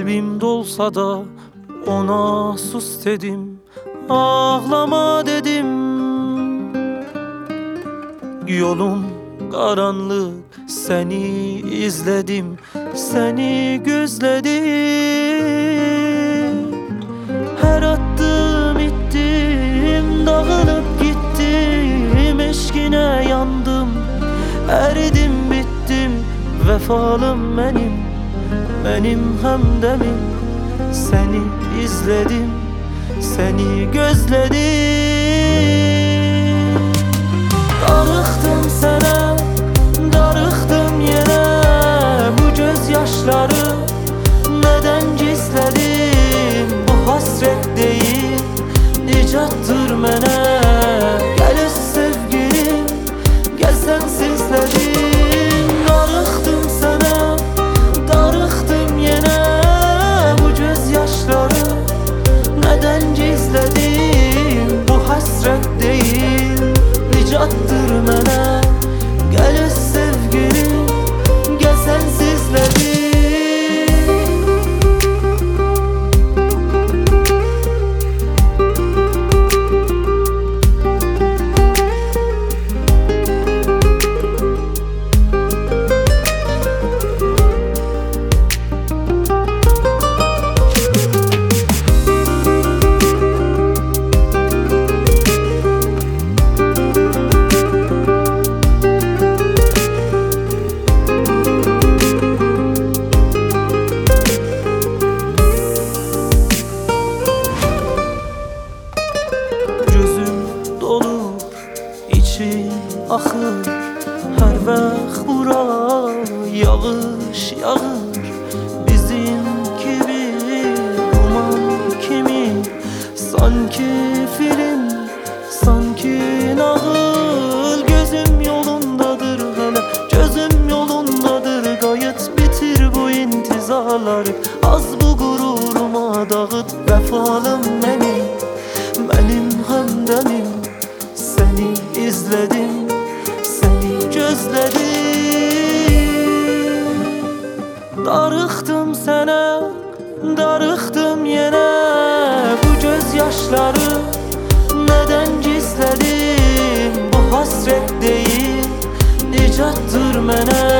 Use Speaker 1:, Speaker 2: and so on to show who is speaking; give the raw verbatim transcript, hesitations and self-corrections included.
Speaker 1: Kalbim dolsa da ona sus dedim, ağlama dedim. Yolum karanlık, seni izledim, seni gözledim. Her attım ittim, dağılıp gittim, eşkine yandım, eridim bittim. Vefalım benim, benim hemdemim. Seni izledim, seni gözledim. Darıxdım sana, darıxdım yine. Bu gözyaşları neden gizledim? Bu hasret değil, nicattır mənə. Gəlir sevgilim, gəl sensizlədim. Darıxdım sana, darıxdım yine. Bu gözyaşları neden gizledim? Bu hasret değil, nicattır mənə. Gəlir sevgilim, gəl sensizlədim. İçim axır, hər vaxt bura yağış yağır. Bizim kimi, duman kimi, sanki film, sanki nağıl. Gözüm yolundadır hələ, gözüm yolundadır. Qayıt bitir bu intizarları, az bu qururuma dağıt. Vəfalım mənim, mənim həmdənim. Seni izledim, seni gözledim. Darıxdım sənə, darıxdım yenə. Bu gözyaşları neden gizledim? Bu hasret değil, nicattır mənə.